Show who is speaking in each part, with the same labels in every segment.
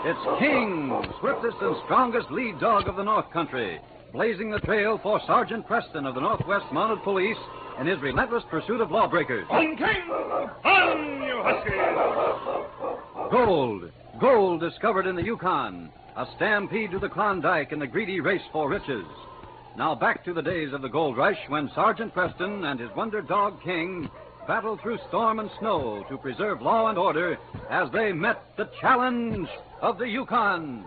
Speaker 1: It's King, swiftest and strongest lead dog of the North Country, blazing the trail for Sergeant Preston of the Northwest Mounted Police in his relentless pursuit of lawbreakers.
Speaker 2: On, King! On, you husky!
Speaker 1: Gold discovered in the Yukon, a stampede to the Klondike in the greedy race for riches. Now back to the days of the gold rush when Sergeant Preston and his wonder dog King battled through storm and snow to preserve law and order as they met the challenge of the Yukon.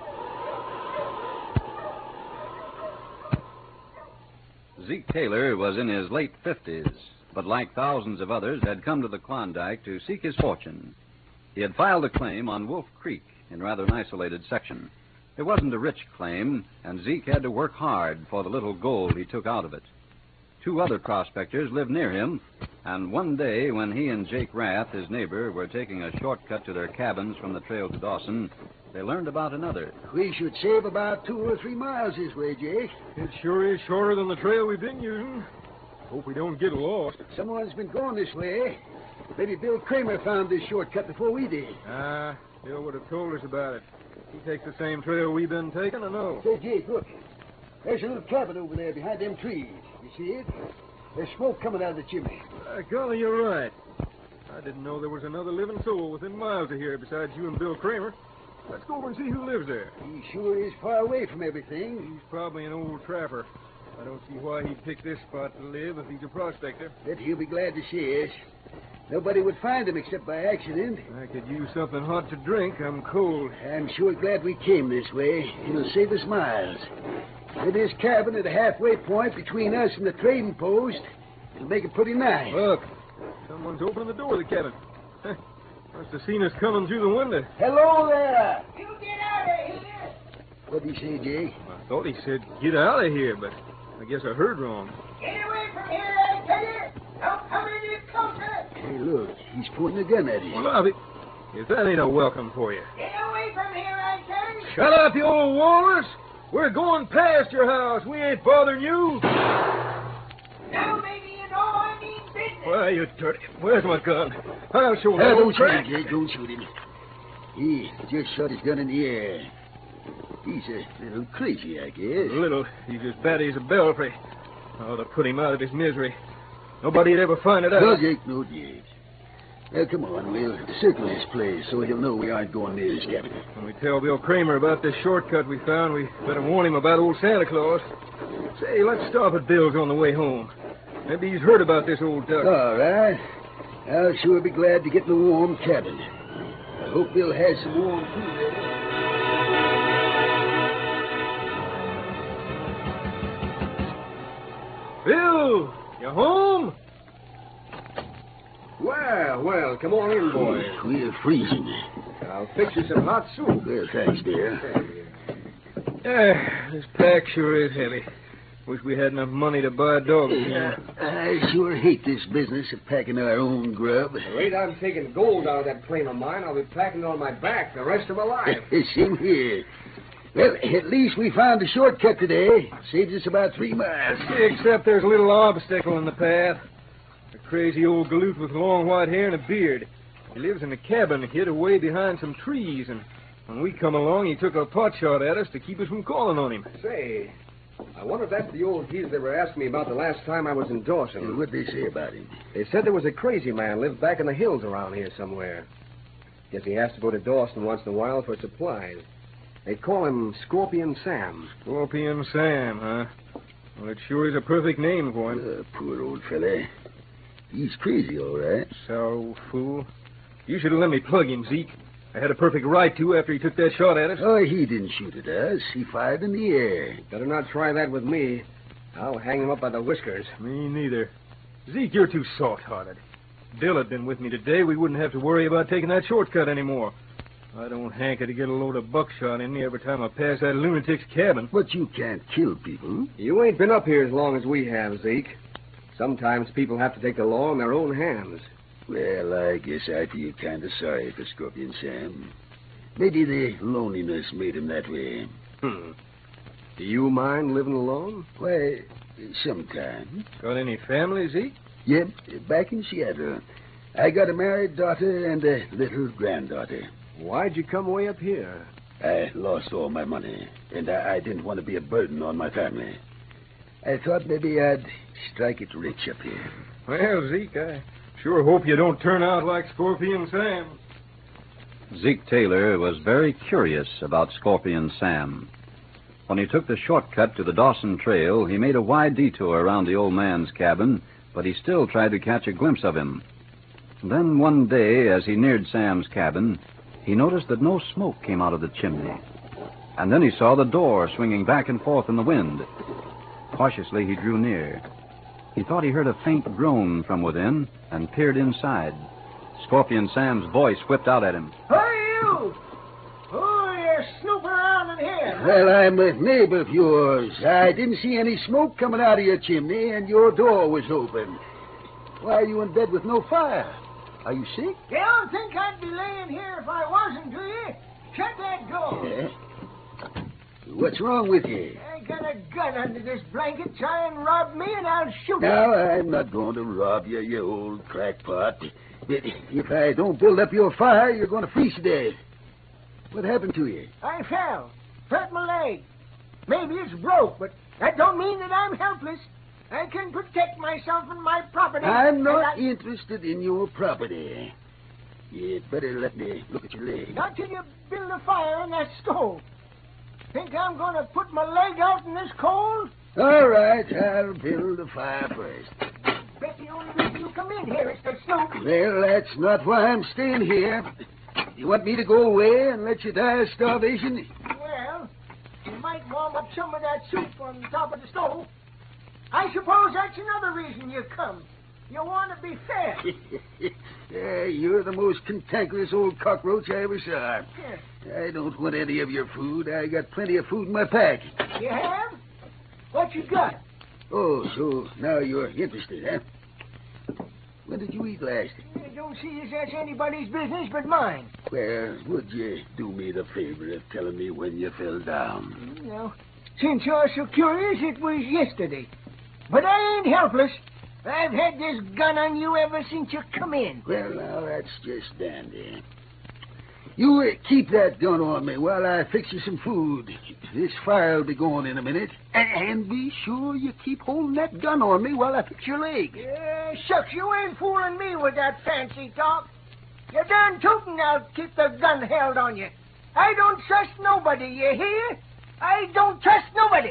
Speaker 1: Zeke Taylor was in his late 50s, but like thousands of others, had come to the Klondike to seek his fortune. He had filed a claim on Wolf Creek in rather an isolated section. It wasn't a rich claim, and Zeke had to work hard for the little gold he took out of it. Two other prospectors lived near him, and one day when he and Jake Rath, his neighbor, were taking a shortcut to their cabins from the trail to Dawson, they learned about another.
Speaker 3: We should save about 2 or 3 miles this way, Jake.
Speaker 4: It sure is shorter than the trail we've been using. Hope we don't get lost.
Speaker 3: Someone's been going this way. Maybe Bill Kramer found this shortcut before we did.
Speaker 4: Bill would have told us about it. He takes the same trail we've been taking, I know.
Speaker 3: Say, Jake, look. There's a little cabin over there behind them trees. You see it? There's smoke coming out of the chimney.
Speaker 4: Golly, you're right. I didn't know there was another living soul within miles of here besides you and Bill Kramer. Let's go over and see who lives there.
Speaker 3: He sure is far away from everything.
Speaker 4: He's probably an old trapper. I don't see why he'd pick this spot to live if he's a prospector.
Speaker 3: Bet he'll be glad to see us. Nobody would find him except by accident.
Speaker 4: I could use something hot to drink. I'm cold.
Speaker 3: I'm sure glad we came this way. It'll save us miles. With this cabin at a halfway point between us and the trading post, it'll make it pretty nice.
Speaker 4: Look, someone's opening the door of the cabin. Must have seen us coming through the window.
Speaker 3: Hello there!
Speaker 5: You get out of here!
Speaker 3: What'd he say, Jake?
Speaker 4: I thought he said, get out of here, but I guess I heard wrong.
Speaker 5: Get away from here, I tell you! Don't come any closer!
Speaker 3: Hey, look, he's pointing a gun at you.
Speaker 4: Well, if that ain't a welcome for you.
Speaker 5: Get away from here, I tell you!
Speaker 4: Shut up, you old walrus! We're going past your house. We ain't bothering you.
Speaker 5: Now maybe you know I mean business.
Speaker 4: Why, you dirty... Where's my gun? I'll show you.
Speaker 3: Don't shoot him, Jake. Don't shoot him. He just shot his gun in the air. He's a little crazy, I guess.
Speaker 4: Little. He's as bad as a belfry. Oh, to put him out of his misery. Nobody'd ever find it out.
Speaker 3: No, Jake, no, Jake. Now, come on, we'll circle this place so he'll know we aren't going near his cabin.
Speaker 4: When we tell Bill Kramer about this shortcut we found, we better warn him about old Santa Claus. Say, let's stop at Bill's on the way home. Maybe he's heard about this old duck.
Speaker 3: All right. I'll sure be glad to get in a warm cabin. I hope Bill has some warm food there.
Speaker 4: Bill, you home?
Speaker 6: Well, come on in, boys.
Speaker 3: We're freezing.
Speaker 6: I'll fix you some hot soup.
Speaker 3: Well, thanks, dear.
Speaker 4: This pack sure is heavy. Wish we had enough money to buy a dog again.
Speaker 3: I sure hate this business of packing our own grub.
Speaker 6: The rate I'm taking gold out of that claim of mine, I'll be packing it on my back the rest of my life.
Speaker 3: Same here. Well, at least we found a shortcut today. Saves us about 3 miles.
Speaker 4: Except there's a little obstacle in the path. A crazy old galoot with long white hair and a beard. He lives in a cabin hid away behind some trees, and when we come along, he took a pot shot at us to keep us from calling on him.
Speaker 6: Say, I wonder if that's the old geezer they were asking me about the last time I was in Dawson.
Speaker 3: What'd they say about him?
Speaker 6: They said there was a crazy man lived back in the hills around here somewhere. Guess he has to go to Dawson once in a while for supplies. They call him Scorpion Sam.
Speaker 4: Scorpion Sam, huh? Well, it sure is a perfect name for him.
Speaker 3: Poor old fella. He's crazy, all right.
Speaker 4: So, fool. You should have let me plug him, Zeke. I had a perfect right to after he took that shot at us.
Speaker 3: Oh, he didn't shoot at us. He fired in the air.
Speaker 6: Better not try that with me. I'll hang him up by the whiskers.
Speaker 4: Me neither. Zeke, you're too soft-hearted. Bill had been with me today. We wouldn't have to worry about taking that shortcut anymore. I don't hanker to get a load of buckshot in me every time I pass that lunatic's cabin.
Speaker 3: But you can't kill people.
Speaker 6: You ain't been up here as long as we have, Zeke. Sometimes people have to take the law in their own hands.
Speaker 3: Well, I guess I feel kind of sorry for Scorpion Sam. Maybe the loneliness made him that way.
Speaker 6: Do you mind living alone?
Speaker 3: Why, sometimes.
Speaker 4: Got any family, Zeke?
Speaker 3: Yep, back in Seattle. I got a married daughter and a little granddaughter.
Speaker 6: Why'd you come way up here?
Speaker 3: I lost all my money, and I didn't want to be a burden on my family. I thought maybe I'd strike it rich up here.
Speaker 4: Well, Zeke, I sure hope you don't turn out like Scorpion Sam.
Speaker 1: Zeke Taylor was very curious about Scorpion Sam. When he took the shortcut to the Dawson Trail, he made a wide detour around the old man's cabin, but he still tried to catch a glimpse of him. Then one day, as he neared Sam's cabin, he noticed that no smoke came out of the chimney. And then he saw the door swinging back and forth in the wind. Cautiously, he drew near. He thought he heard a faint groan from within and peered inside. Scorpion Sam's voice whipped out at him.
Speaker 5: Who are you? Who are you snooping around in here?
Speaker 3: Well, I'm a neighbor of yours. I didn't see any smoke coming out of your chimney, and your door was open. Why are you in bed with no fire? Are you sick?
Speaker 5: You don't think I'd be laying here if I wasn't, do you? Shut that door.
Speaker 3: Yeah. What's wrong with you?
Speaker 5: I got a gun under this blanket. Try and rob me, and I'll shoot you.
Speaker 3: Now, I'm not going to rob you, you old crackpot. But if I don't build up your fire, you're going to freeze to death. What happened to you?
Speaker 5: I fell. Hurt my leg. Maybe it's broke, but that don't mean that I'm helpless. I can protect myself and my property.
Speaker 3: I'm not interested in your property. You'd better let me look at your leg.
Speaker 5: Not till you build a fire in that stove. Think I'm going to put my leg out in this cold?
Speaker 3: All right, I'll build a fire first.
Speaker 5: Bet the only reason you come in here is to snoop.
Speaker 3: Well, that's not why I'm staying here. You want me to go away and let you die of starvation?
Speaker 5: Well, you might warm up some of that soup on the top of the stove. I suppose that's another reason you come. You want to be fed.
Speaker 3: You're the most cantankerous old cockroach I ever saw.
Speaker 5: Yeah.
Speaker 3: I don't want any of your food. I got plenty of food in my pack.
Speaker 5: You have? What you got?
Speaker 3: Oh, so now you're interested, huh? When did you eat last?
Speaker 5: I don't see as that's anybody's business but mine.
Speaker 3: Well, would you do me the favor of telling me when you fell down?
Speaker 5: Well, since you're so curious, it was yesterday. But I ain't helpless. I've had this gun on you ever since you come in.
Speaker 3: Well, now, that's just dandy. You keep that gun on me while I fix you some food. This fire'll be going in a minute. And be sure you keep holding that gun on me while I fix your leg.
Speaker 5: Shucks, you ain't fooling me with that fancy talk. You're done tootin', I'll keep the gun held on you. I don't trust nobody, you hear? I don't trust nobody.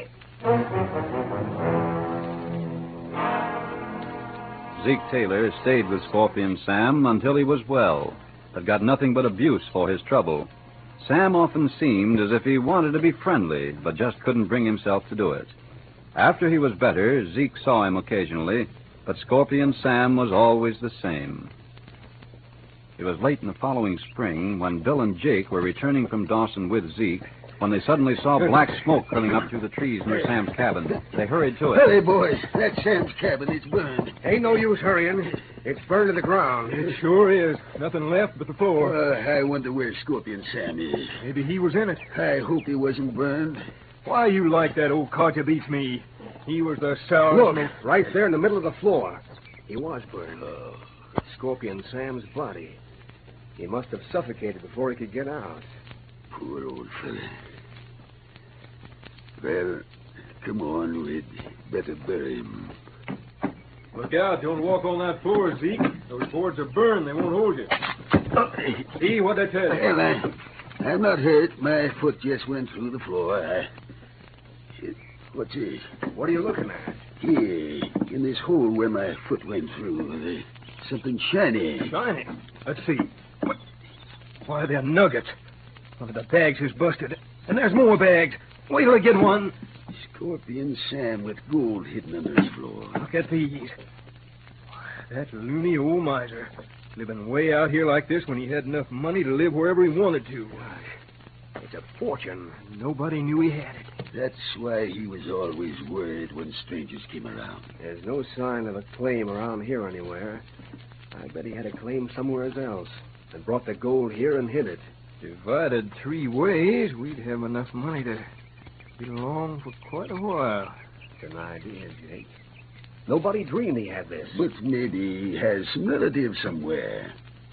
Speaker 1: Zeke Taylor stayed with Scorpion Sam until he was well, but got nothing but abuse for his trouble. Sam often seemed as if he wanted to be friendly, but just couldn't bring himself to do it. After he was better, Zeke saw him occasionally, but Scorpion Sam was always the same. It was late in the following spring when Bill and Jake were returning from Dawson with Zeke when they suddenly saw black smoke curling up through the trees near Sam's cabin. They hurried to it.
Speaker 3: Hey, boys, that's Sam's cabin. It's burned.
Speaker 6: Ain't no use hurrying. It's burned to the ground.
Speaker 4: It sure is. Nothing left but the floor.
Speaker 3: I wonder where Scorpion Sam is.
Speaker 4: Maybe he was in it.
Speaker 3: I hope he wasn't burned.
Speaker 4: Why you like that old codger beats me? He was the sourest...
Speaker 6: Look, right there in the middle of the floor. He was burned. Scorpion Sam's body. He must have suffocated before he could get out.
Speaker 3: Poor old fella. Well, come on, we'd better bury him.
Speaker 4: Look out, don't walk on that floor, Zeke. Those boards are burned, they won't hold you. See what I tell you.
Speaker 3: Well, I'm not hurt. My foot just went through the floor. What's this?
Speaker 6: What are you looking at?
Speaker 3: Here, in this hole where my foot went through, there's something shiny.
Speaker 4: Shiny? Let's see. Why, they're nuggets. One of the bags is busted. And there's more bags. Wait till I get one.
Speaker 3: Scorpion Sam with gold hidden under his floor.
Speaker 4: Look at these. That loony old miser. Living way out here like this when he had enough money to live wherever he wanted to.
Speaker 6: It's a fortune.
Speaker 4: Nobody knew he had it.
Speaker 3: That's why he was always worried when strangers came around.
Speaker 6: There's no sign of a claim around here anywhere. I bet he had a claim somewhere else and brought the gold here and hid it.
Speaker 4: Divided 3 ways, we'd have enough money to be along for quite a while.
Speaker 6: It's an idea, Jake. Nobody dreamed he had this.
Speaker 3: But maybe he has some relatives somewhere.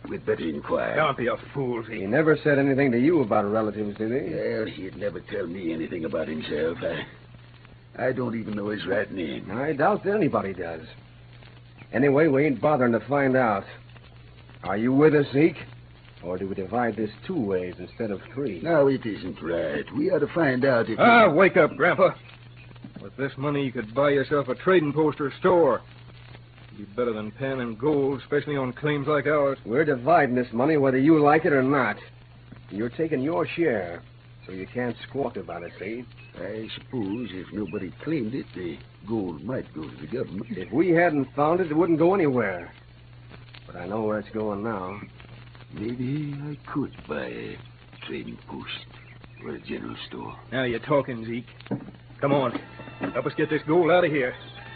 Speaker 3: We'd better inquire.
Speaker 4: Don't be a fool,
Speaker 6: He
Speaker 4: Zeke.
Speaker 6: never said anything to you about relatives, did he?
Speaker 3: Well, he'd never tell me anything about himself. I don't even know his right name.
Speaker 6: I doubt that anybody does. Anyway, we ain't bothering to find out. Are you with us, Zeke? Or do we divide this 2 ways instead of 3?
Speaker 3: No, it isn't right. We ought to find out if...
Speaker 4: Wake up, Grandpa. With this money, you could buy yourself a trading post or store. It'd be better than pen and gold, especially on claims like ours.
Speaker 6: We're dividing this money whether you like it or not. You're taking your share, so you can't squawk about it, see?
Speaker 3: I suppose if nobody claimed it, the gold might go to the government.
Speaker 6: If we hadn't found it, it wouldn't go anywhere. But I know where it's going now.
Speaker 3: Maybe I could buy a trading post or a general store.
Speaker 4: Now you're talking, Zeke. Come on. Help us get this gold out of here.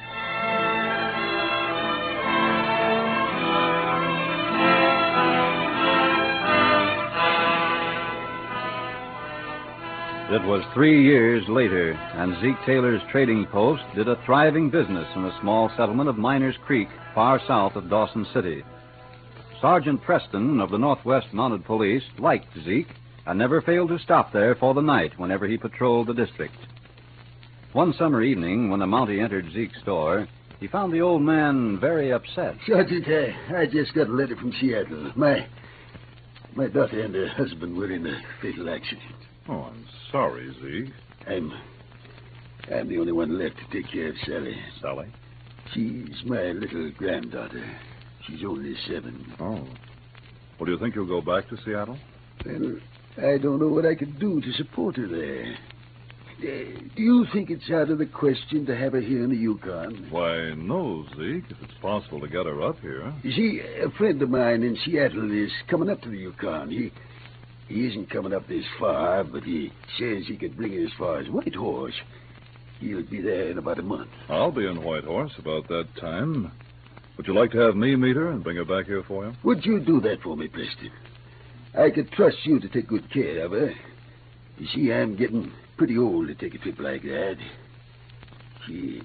Speaker 1: It was 3 years later, and Zeke Taylor's trading post did a thriving business in the small settlement of Miners Creek, far south of Dawson City. Sergeant Preston of the Northwest Mounted Police liked Zeke and never failed to stop there for the night whenever he patrolled the district. One summer evening, when a Mountie entered Zeke's store, he found the old man very upset.
Speaker 3: Sergeant, I just got a letter from Seattle. My daughter and her husband were in a fatal accident.
Speaker 2: Oh, I'm sorry, Zeke.
Speaker 3: I'm the only one left to take care of Sally.
Speaker 2: Sally?
Speaker 3: She's my little granddaughter. She's only 7.
Speaker 2: Oh. Well, do you think you'll go back to Seattle?
Speaker 3: Well, I don't know what I could do to support her there. Do you think it's out of the question to have her here in the Yukon?
Speaker 2: Why, no, Zeke, if it's possible to get her up here.
Speaker 3: You see, a friend of mine in Seattle is coming up to the Yukon. He isn't coming up this far, but he says he could bring her as far as Whitehorse. He'll be there in about a month.
Speaker 2: I'll be in Whitehorse about that time. Would you like to have me meet her and bring her back here for you?
Speaker 3: Would you do that for me, Preston? I could trust you to take good care of her. You see, I'm getting pretty old to take a trip like that. She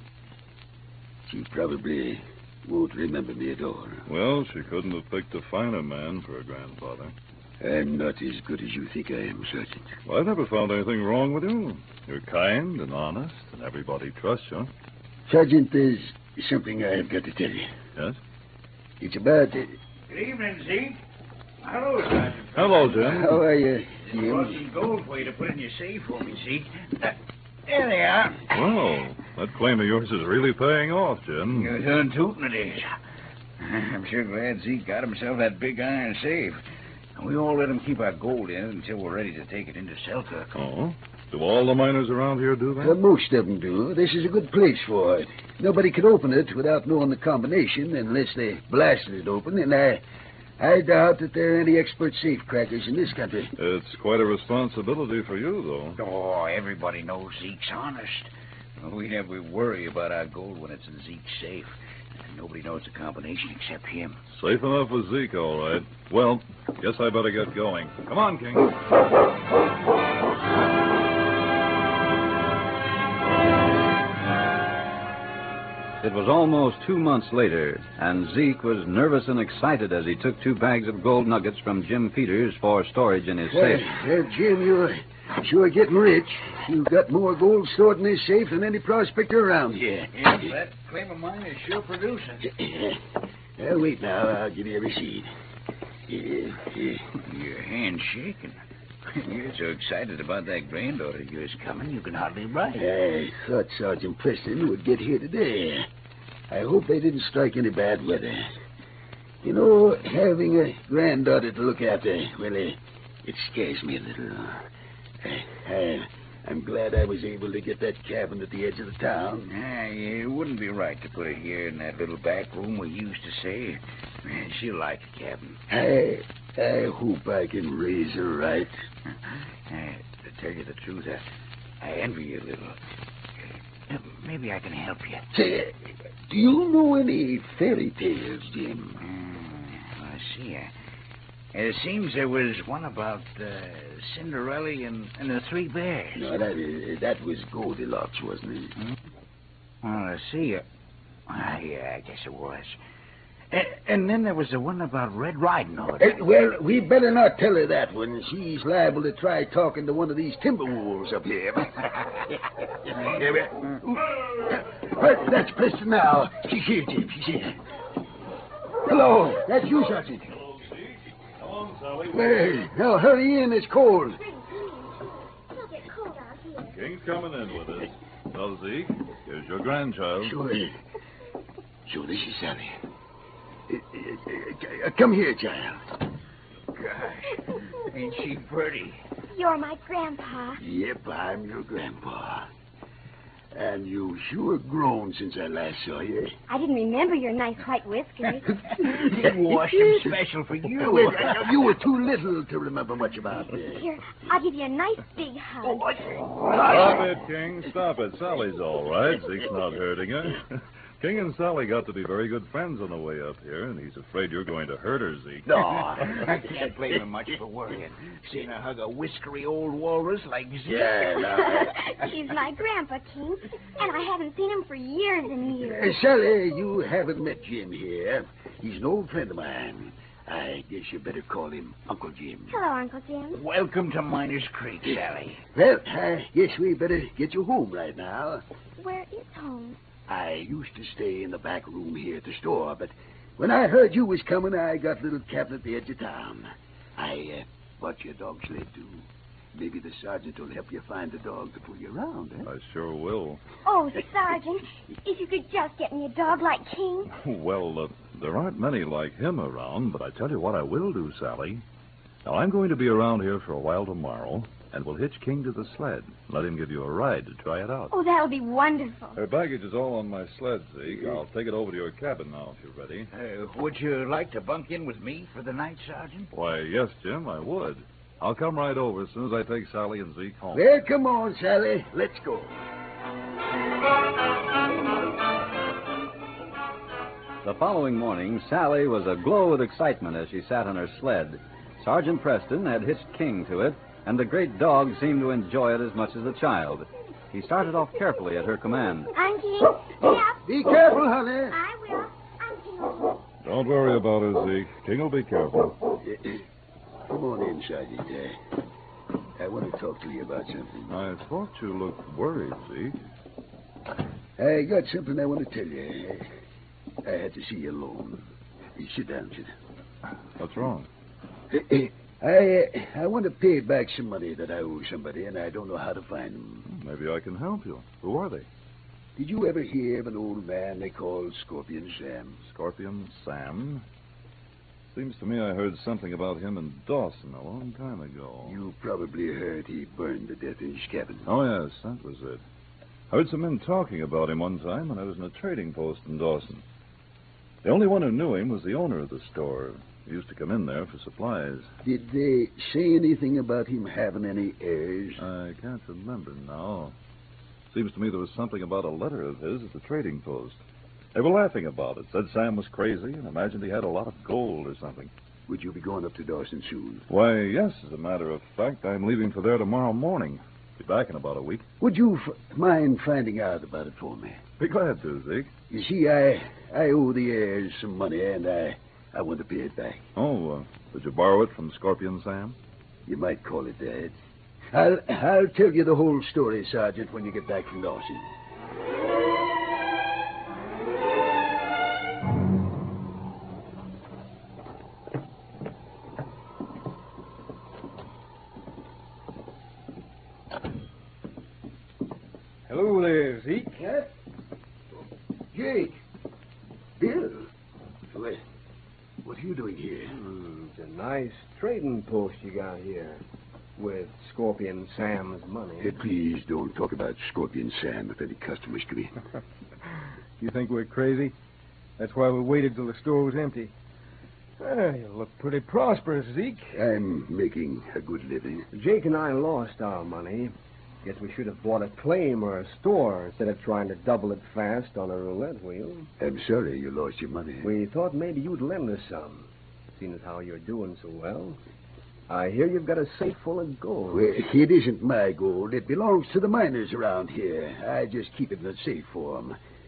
Speaker 3: probably won't remember me at all.
Speaker 2: Well, she couldn't have picked a finer man for a grandfather.
Speaker 3: I'm not as good as you think I am, Sergeant.
Speaker 2: Well, I never found anything wrong with you. You're kind and honest, and everybody trusts you.
Speaker 3: Sergeant, there's something I've got to tell you.
Speaker 2: Yes?
Speaker 3: It's about...
Speaker 7: Good evening, Zeke. Hello, Sergeant.
Speaker 2: Hello, Jim.
Speaker 3: How are you,
Speaker 7: Brought
Speaker 3: Jim?
Speaker 7: some gold for you to put in your safe for me, Zeke. There they are.
Speaker 2: Well, that claim of yours is really paying off, Jim.
Speaker 7: You're done tootin' it is. I'm sure glad Zeke got himself that big iron safe. We all let him keep our gold in it until we're ready to take it into Selkirk.
Speaker 2: Oh? Do all the miners around here do that?
Speaker 3: Most of them do. This is a good place for it. Nobody could open it without knowing the combination unless they blasted it open, and I doubt that there are any expert safe crackers in this country.
Speaker 2: It's quite a responsibility for you, though.
Speaker 7: Oh, everybody knows Zeke's honest. We never worry about our gold when it's in Zeke's safe. Nobody knows the combination except him.
Speaker 2: Safe enough with Zeke, all right. Well, guess I better get going. Come on, King.
Speaker 1: It was almost 2 months later, and Zeke was nervous and excited as he took 2 bags of gold nuggets from Jim Peters for storage in his safe.
Speaker 3: Jim, you're sure getting rich. You've got more gold stored in this safe than any prospector around here.
Speaker 7: Yes, that claim of mine is sure producing.
Speaker 3: Wait now. I'll give you a receipt.
Speaker 7: Your hand's shaking. You're so excited about that granddaughter of yours coming, you can hardly write.
Speaker 3: I thought Sergeant Preston would get here today. I hope they didn't strike any bad weather. You know, having a granddaughter to look after, well, it scares me a little. I'm glad I was able to get that cabin at the edge of the town.
Speaker 7: It wouldn't be right to put her here in that little back room we used to say. She'll like the cabin.
Speaker 3: I hope I can raise her right.
Speaker 7: To tell you the truth, I envy you a little. Maybe I can help you.
Speaker 3: Say, do you know any fairy tales, Jim?
Speaker 7: I see. It seems there was one about Cinderella and the 3 bears.
Speaker 3: No, that was Goldilocks, wasn't it?
Speaker 7: Well, I see. Yeah, I guess it was. And then there was the one about Red Riding Hood.
Speaker 3: Well, we better not tell her that one. She's liable to try talking to one of these timber wolves up here. Well, that's Preston now. She's here, Jim. She's here. Hello. That's you, Sergeant.
Speaker 2: Hello, Zeke. Come on, Sally.
Speaker 3: Well, now hurry in. It's cold.
Speaker 8: It'll get cold out here.
Speaker 2: King's coming in with us. Well, Zeke, here's your grandchild.
Speaker 3: Sure, this is Sally. Come here, child.
Speaker 7: Gosh, ain't she pretty?
Speaker 8: You're my grandpa.
Speaker 3: Yep, I'm your grandpa. And you sure grown since I last saw you.
Speaker 8: I didn't remember your nice white whiskers.
Speaker 7: You washed them special for you.
Speaker 3: Well, you were too little to remember much about me.
Speaker 8: Here, I'll give you a nice big hug.
Speaker 2: Stop it, King. Stop it. Sally's all right. Zeke's not hurting her. King and Sally got to be very good friends on the way up here, and he's afraid you're going to hurt her, Zeke.
Speaker 7: No, I can't blame him much for worrying. Seeing her hug a whiskery old walrus like Zeke.
Speaker 3: Yeah, now.
Speaker 8: He's my grandpa, King, and I haven't seen him for years and years.
Speaker 3: Sally, you haven't met Jim here. He's an old friend of mine. I guess you better call him Uncle Jim.
Speaker 8: Hello, Uncle Jim.
Speaker 7: Welcome to Miners Creek, Sally.
Speaker 3: Well, I guess we better get you home right now.
Speaker 8: Where is home?
Speaker 3: I used to stay in the back room here at the store, but when I heard you was coming, I got a little cabin at the edge of town. I bought you a dog sled, too. Maybe the sergeant will help you find a dog to pull you around, eh?
Speaker 2: I sure will.
Speaker 8: Oh, Sergeant, if you could just get me a dog like King.
Speaker 2: Well, there aren't many like him around, but I tell you what I will do, Sally. Now, I'm going to be around here for a while tomorrow, and we'll hitch King to the sled. Let him give you a ride to try it out.
Speaker 8: Oh, that'll be wonderful.
Speaker 2: Her baggage is all on my sled, Zeke. I'll take it over to your cabin now, if you're ready.
Speaker 7: Would you like to bunk in with me for the night, Sergeant?
Speaker 2: Why, yes, Jim, I would. I'll come right over as soon as I take Sally and Zeke home.
Speaker 3: Well, come on, Sally. Let's go.
Speaker 1: The following morning, Sally was aglow with excitement as she sat on her sled. Sergeant Preston had hitched King to it, and the great dog seemed to enjoy it as much as the child. He started off carefully at her command.
Speaker 8: I'm King. Yep.
Speaker 3: Be careful, honey.
Speaker 8: I will. I'm King.
Speaker 2: Don't worry about her, Zeke. King will be careful.
Speaker 3: Come on in, Sergeant. I want to talk to you about something.
Speaker 2: I thought you looked worried, Zeke.
Speaker 3: I got something I want to tell you. I had to see you alone. Sit down, sit down.
Speaker 2: What's wrong?
Speaker 3: I want to pay back some money that I owe somebody, and I don't know how to find them.
Speaker 2: Maybe I can help you. Who are they?
Speaker 3: Did you ever hear of an old man they call Scorpion Sam?
Speaker 2: Scorpion Sam? Seems to me I heard something about him in Dawson a long time ago.
Speaker 3: You probably heard he burned to death in his cabin.
Speaker 2: Oh, yes, that was it. I heard some men talking about him one time when I was in a trading post in Dawson. The only one who knew him was the owner of the store. He used to come in there for supplies.
Speaker 3: Did they say anything about him having any heirs?
Speaker 2: I can't remember now. Seems to me there was something about a letter of his at the trading post. They were laughing about it, said Sam was crazy, and imagined he had a lot of gold or something.
Speaker 3: Would you be going up to Dawson soon?
Speaker 2: Why, yes, as a matter of fact, I'm leaving for there tomorrow morning. Be back in about a week.
Speaker 3: Would you mind finding out about it for me?
Speaker 2: Be glad to, Zeke.
Speaker 3: You see, I owe the heirs some money, and I want to pay it back.
Speaker 2: Oh, did you borrow it from Scorpion Sam?
Speaker 3: You might call it that. I'll tell you the whole story, Sergeant, when you get back from Dawson.
Speaker 4: Hello there, Zeke.
Speaker 3: Huh? Jake. Bill. What are you doing here?
Speaker 6: It's a nice trading post you got here with Scorpion Sam's money.
Speaker 3: Hey, please don't talk about Scorpion Sam if any customers come in.
Speaker 4: You think we're crazy? That's why we waited till the store was empty. You look pretty prosperous, Zeke.
Speaker 3: I'm making a good living.
Speaker 6: Jake and I lost our money. Guess we should have bought a claim or a store instead of trying to double it fast on a roulette wheel.
Speaker 3: I'm sorry you lost your money.
Speaker 6: We thought maybe you'd lend us some, seeing as how you're doing so well. I hear you've got a safe full of gold.
Speaker 3: Well, it isn't my gold. It belongs to the miners around here. I just keep it in a safe for 'em.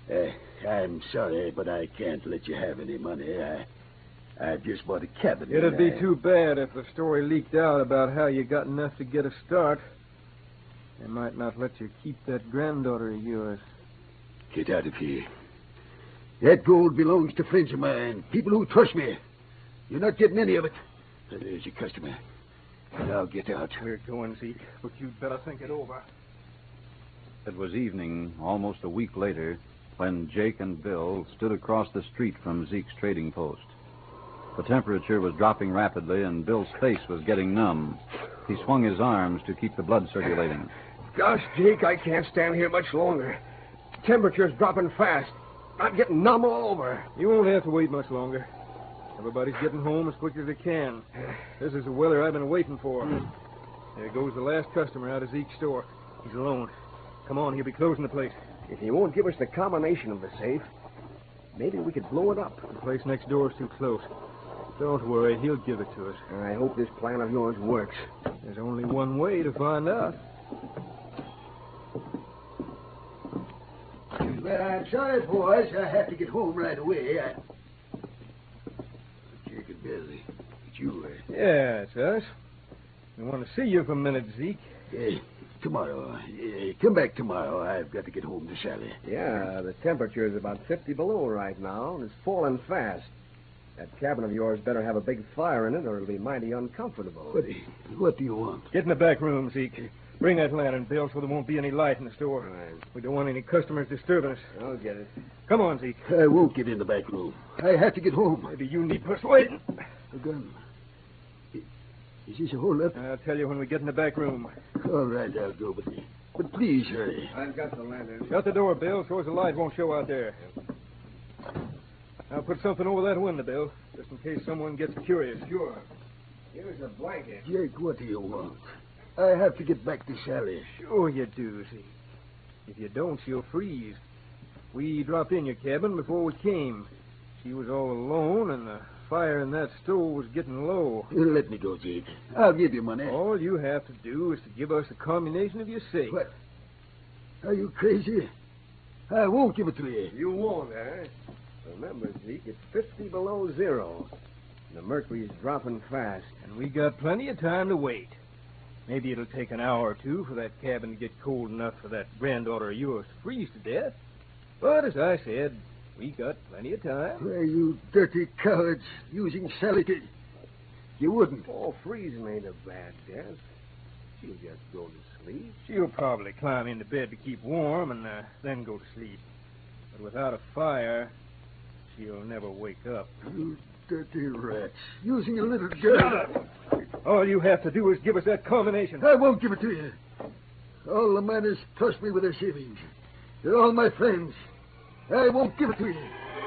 Speaker 3: I'm sorry, but I can't let you have any money. I just bought a cabin.
Speaker 4: It'd be too bad if the story leaked out about how you got enough to get a start. They might not let you keep that granddaughter of yours.
Speaker 3: Get out of here. That gold belongs to friends of mine, people who trust me. You're not getting any of it. There's your customer. Now get out.
Speaker 4: We're going, Zeke, but you'd better think it over.
Speaker 1: It was evening, almost a week later, when Jake and Bill stood across the street from Zeke's trading post. The temperature was dropping rapidly, and Bill's face was getting numb. He swung his arms to keep the blood circulating.
Speaker 6: Gosh, Jake, I can't stand here much longer. Temperature's dropping fast. I'm getting numb all over.
Speaker 4: You won't have to wait much longer. Everybody's getting home as quick as they can. This is the weather I've been waiting for. There goes the last customer out of Zeke's store. He's alone. Come on, he'll be closing the place.
Speaker 6: If he won't give us the combination of the safe, maybe we could blow it up.
Speaker 4: The place next door is too close. Don't worry, he'll give it to us.
Speaker 6: I hope this plan of yours works.
Speaker 4: There's only one way to find out.
Speaker 3: Well, I'm sorry, boys. I have to get home right away. Jake and Bill, it's you,
Speaker 4: Yeah, it's us. We want to see you for a minute, Zeke.
Speaker 3: Tomorrow. Come back tomorrow. I've got to get home to Sally.
Speaker 6: Yeah, the temperature is about 50 below right now, and it's falling fast. That cabin of yours better have a big fire in it, or it'll be mighty uncomfortable.
Speaker 3: What do you want?
Speaker 4: Get in the back room, Zeke. Bring that lantern, Bill, so there won't be any light in the store.
Speaker 6: Right.
Speaker 4: We don't want any customers disturbing us.
Speaker 6: I'll get it.
Speaker 4: Come on, Zeke.
Speaker 3: I won't get in the back room. I have to get home.
Speaker 4: Maybe you need persuading.
Speaker 3: A gun. Is this a hold-up?
Speaker 4: I'll tell you when we get in the back room.
Speaker 3: All right, I'll go with you. But please hurry.
Speaker 6: I've got the lantern.
Speaker 4: Shut the door, Bill, so as the light won't show out there. I'll put something over that window, Bill, just in case someone gets curious.
Speaker 6: Sure. Here's a blanket.
Speaker 3: Jake, what do you want? I have to get back to Sally.
Speaker 4: Sure you do, Zeke. If you don't, she'll freeze. We dropped in your cabin before we came. She was all alone, and the fire in that stove was getting low.
Speaker 3: Let me go, Jake. I'll give you money.
Speaker 4: All you have to do is to give us the combination of your safe.
Speaker 3: What? Are you crazy? I won't give it to you.
Speaker 6: You won't, eh? Remember, Zeke, it's 50 below zero. The mercury's dropping fast.
Speaker 4: And we got plenty of time to wait. Maybe it'll take an hour or two for that cabin to get cold enough for that granddaughter of yours to freeze to death. But as I said, we got plenty of time.
Speaker 3: Why, you dirty cowards, using Sally to... You wouldn't.
Speaker 6: Oh, freezing ain't a bad death. She'll just go to sleep.
Speaker 4: She'll probably climb into bed to keep warm and then go to sleep. But without a fire, she'll never wake up.
Speaker 3: You dirty rats, using a little girl.
Speaker 4: All you have to do is give us that combination.
Speaker 3: I won't give it to you. All the miners trust me with their savings. They're all my friends. I won't give it to you.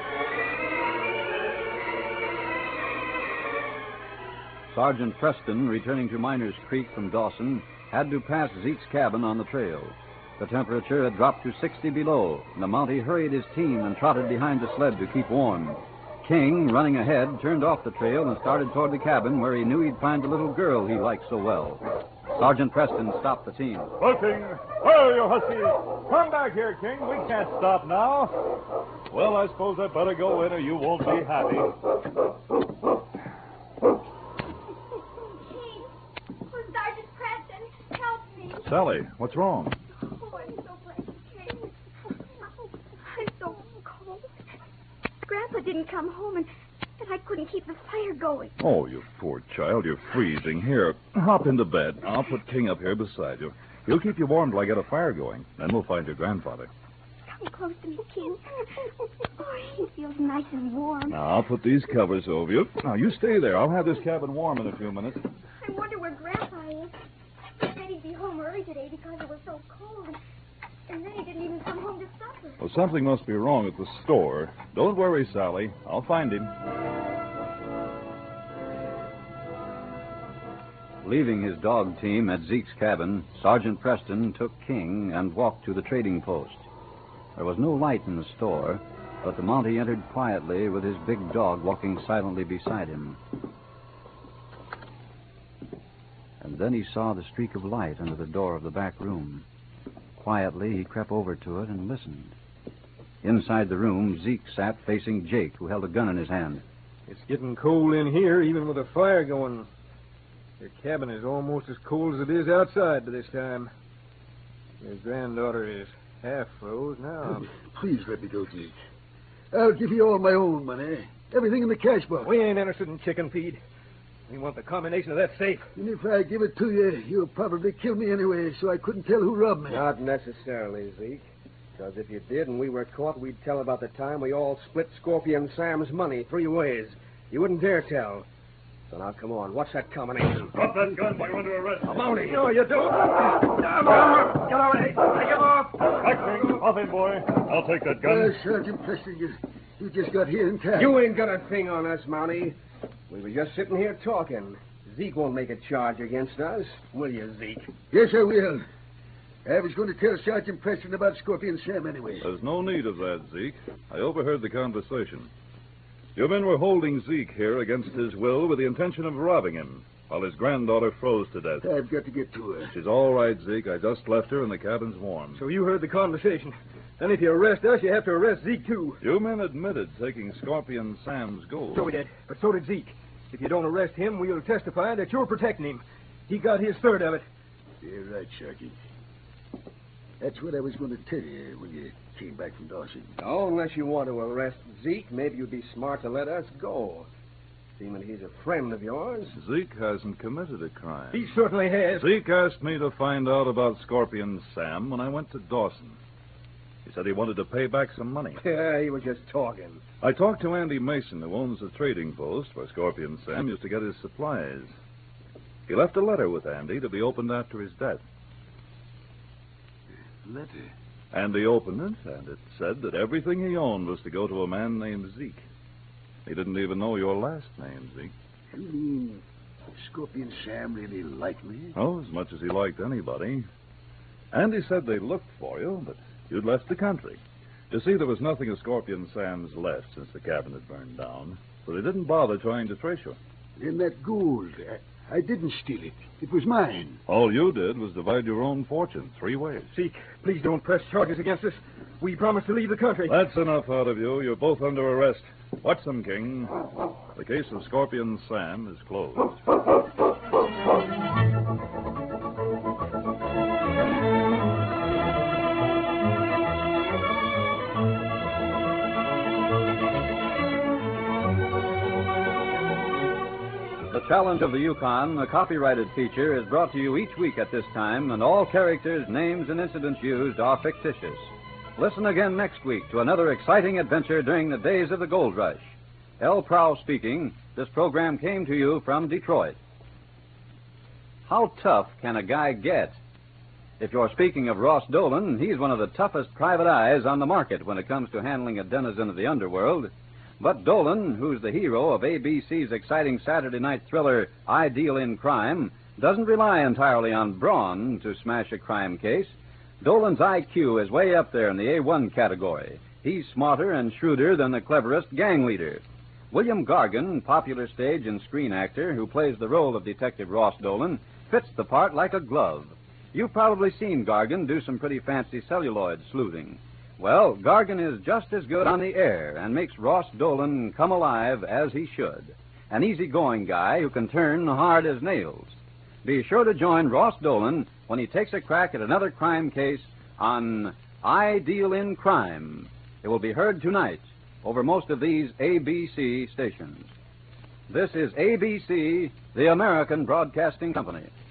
Speaker 1: Sergeant Preston, returning to Miners Creek from Dawson, had to pass Zeke's cabin on the trail. The temperature had dropped to 60 below, and the Mountie hurried his team and trotted behind the sled to keep warm. King, running ahead, turned off the trail and started toward the cabin where he knew he'd find the little girl he liked so well. Sergeant Preston stopped the team.
Speaker 2: Oh, King, where are you, huskies? Come back here, King. We can't stop now. Well, I suppose I'd better go in or you won't be happy.
Speaker 8: King, oh, Sergeant Preston, help me.
Speaker 2: Sally, what's wrong?
Speaker 8: Oh, I'm so glad you came. Oh, I'm so cold. Grandpa didn't come home, and I couldn't keep the fire going.
Speaker 2: Oh, you poor child. You're freezing. Here, hop into bed. I'll put King up here beside you. He'll keep you warm till I get a fire going. Then we'll find your grandfather.
Speaker 8: Come close to me, King. Oh, he feels nice and warm.
Speaker 2: Now, I'll put these covers over you. Now, you stay there. I'll have this cabin warm in a few minutes.
Speaker 8: I wonder where Grandpa is. He said he'd be home early today because it was so cold. And then he didn't even come home to supper.
Speaker 2: Well, something must be wrong at the store. Don't worry, Sally. I'll find him.
Speaker 1: Leaving his dog team at Zeke's cabin, Sergeant Preston took King and walked to the trading post. There was no light in the store, but the Mountie entered quietly with his big dog walking silently beside him. And then he saw the streak of light under the door of the back room. Quietly, he crept over to it and listened. Inside the room, Zeke sat facing Jake, who held a gun in his hand.
Speaker 4: It's getting cold in here, even with a fire going. Your cabin is almost as cold as it is outside by this time. Your granddaughter is half froze now.
Speaker 3: Please let me go, Jake. I'll give you all my own money. Everything in the cash box.
Speaker 4: We ain't interested in chicken feed. We want the combination of that safe.
Speaker 3: And if I give it to you, you'll probably kill me anyway, so I couldn't tell who robbed me.
Speaker 6: Not necessarily, Zeke. Because if you did and we were caught, we'd tell about the time we all split Scorpion Sam's money 3 ways. You wouldn't dare tell. So now, come on. What's that combination?
Speaker 2: Drop that gun while you're under arrest.
Speaker 6: Mountie.
Speaker 4: No, you don't. Get away. Take him off.
Speaker 2: Back, off him, boy. I'll take that gun.
Speaker 3: Sergeant Preston, you just got here in time.
Speaker 6: You ain't got a thing on us, Mountie. We were just sitting here talking. Zeke won't make a charge against us, will you, Zeke?
Speaker 3: Yes, I will. I was going to tell Sergeant Preston about Scorpion Sam anyway.
Speaker 2: There's no need of that, Zeke. I overheard the conversation. You men were holding Zeke here against his will with the intention of robbing him, while his granddaughter froze to death.
Speaker 3: I've got to get to her.
Speaker 2: She's all right, Zeke. I just left her and the cabin's warm.
Speaker 4: So you heard the conversation. Then if you arrest us, you have to arrest Zeke, too.
Speaker 2: You men admitted taking Scorpion Sam's gold.
Speaker 4: So we did, but so did Zeke. If you don't arrest him, we'll testify that you're protecting him. He got his third of it.
Speaker 3: You're right, Sergeant. That's what I was going to tell you when you came back from Dawson.
Speaker 6: Oh, unless you want to arrest Zeke, maybe you'd be smart to let us go. Seeming he's a friend of yours.
Speaker 2: Zeke hasn't committed a crime.
Speaker 4: He certainly has.
Speaker 2: Zeke asked me to find out about Scorpion Sam when I went to Dawson. He said he wanted to pay back some money.
Speaker 6: Yeah, he was just talking.
Speaker 2: I talked to Andy Mason, who owns the trading post where Scorpion Sam used to get his supplies. He left a letter with Andy to be opened after his death.
Speaker 3: Letter?
Speaker 2: Andy opened it, and it said that everything he owned was to go to a man named Zeke. He didn't even know your last name, Zeke.
Speaker 3: You mean Scorpion Sam really liked me?
Speaker 2: Oh, as much as he liked anybody. Andy said they looked for you, but you'd left the country. You see, there was nothing of Scorpion Sam's left since the cabin had burned down, so they didn't bother trying to trace you.
Speaker 3: And that gold, I didn't steal it. It was mine.
Speaker 2: All you did was divide your own fortune 3 ways.
Speaker 4: Zeke, please don't press charges against us. We promised to leave the country.
Speaker 2: That's enough out of you. You're both under arrest. Watch them, King. The case of Scorpion Sam is closed.
Speaker 1: The Challenge of the Yukon, a copyrighted feature, is brought to you each week at this time, and all characters, names, and incidents used are fictitious. Listen again next week to another exciting adventure during the days of the gold rush. L. Prow speaking. This program came to you from Detroit. How tough can a guy get? If you're speaking of Ross Dolan, he's one of the toughest private eyes on the market when it comes to handling a denizen of the underworld. But Dolan, who's the hero of ABC's exciting Saturday night thriller I Deal in Crime, doesn't rely entirely on brawn to smash a crime case. Dolan's IQ is way up there in the A1 category. He's smarter and shrewder than the cleverest gang leader. William Gargan, popular stage and screen actor who plays the role of Detective Ross Dolan, fits the part like a glove. You've probably seen Gargan do some pretty fancy celluloid sleuthing. Well, Gargan is just as good on the air and makes Ross Dolan come alive as he should. An easygoing guy who can turn hard as nails. Be sure to join Ross Dolan when he takes a crack at another crime case on I Deal in Crime. It will be heard tonight over most of these ABC stations. This is ABC, the American Broadcasting Company.